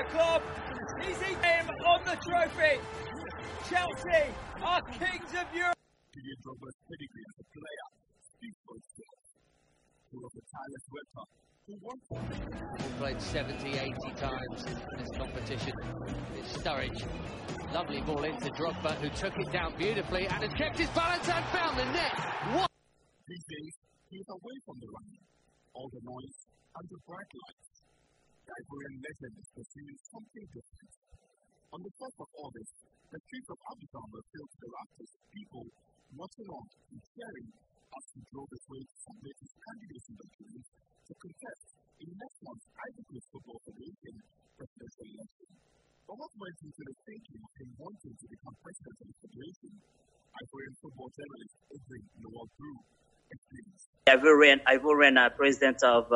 club. He's him on the trophy. Chelsea are kings of Europe. Didier Drogba's pedigree as a player speaks for itself. He was a tireless worker who won. Played 70, 80 times in this competition. It's Sturridge. Lovely ball into Drogba, who took it down beautifully and has kept his balance and found the net. What? These days, he is away from the running, all the noise and the bright lights. The Ivorian legend is pursuing something different. On the 1st of August, the streets of Abidjan were filled to the rafters of people watching on and cheering as he drove his way to submit his candidacy documents to contest in next month's Ivory Coast Football Federation presidential election. But what went into the thinking of him wanting to become president of the federation? Ivorian football journalist Edwin Noel Drew explains. Ivorian president of,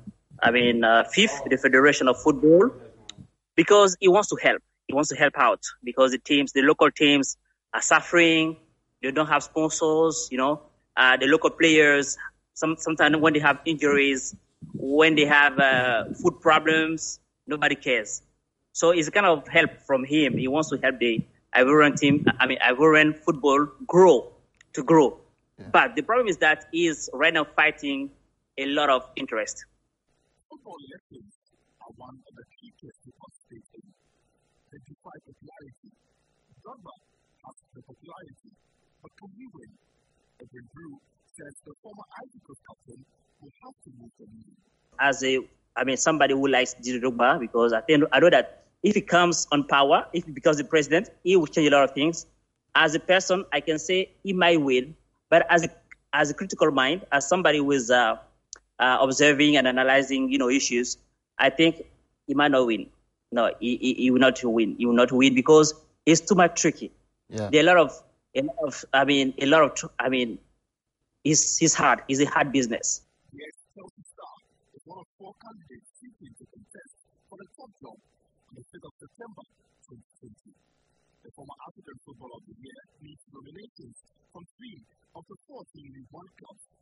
FIF, the Federation of Football, because he wants to help. He wants to help out because the local teams are suffering. They don't have sponsors, the local players, sometimes when they have injuries, when they have food problems, nobody cares. So it's kind of help from him. He wants to help the Ivorian football grow. Yeah. But the problem is that he is right now fighting a lot of interest. Football elections are one of the key cases to participate in. They defy popularity. Drogba has the popularity, but can he win? Edwin Drew says the former Ivory Coast captain will have to move the needle. As somebody who likes Didier Drogba, because I know that if he comes on power, if he becomes the president, he will change a lot of things. As a person, I can say he might win, but as a critical mind, as somebody who is observing and analyzing, issues, I think he might not win. No, he will not win. He will not win because it's too much tricky. Yeah. There are it's hard. It's a hard business. Yes, Chelsea Star is one of 4 candidates seeking to contest for the top job on the 5th of September 2020. The former African Footballer of the Year needs nominations from 3 of the 4 teams in one club